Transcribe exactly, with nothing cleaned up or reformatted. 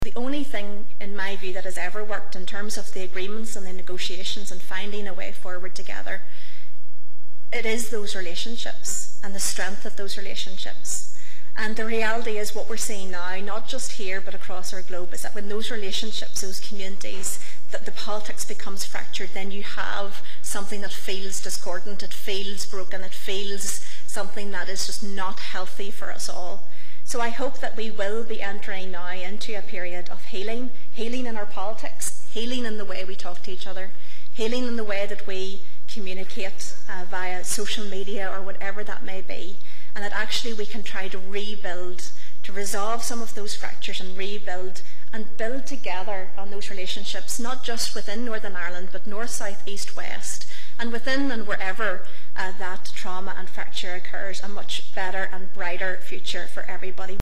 The only thing, in my view, that has ever worked in terms of the agreements and the negotiations and finding a way forward together, it is those relationships and the strength of those relationships. And the reality is what we're seeing now, not just here but across our globe, is that when those relationships, those communities, that the politics becomes fractured, then you have something that feels discordant, it feels broken, it feels something that is just not healthy for us all. So I hope that we will be entering now into a period of healing, healing in our politics, healing in the way we talk to each other, healing in the way that we communicate uh, via social media or whatever that may be, and that actually we can try to rebuild, to resolve some of those fractures and rebuild and build together on those relationships, not just within Northern Ireland, but north, south, east, west, and within and wherever uh, that trauma and fracture occurs, a much better and brighter future for everybody.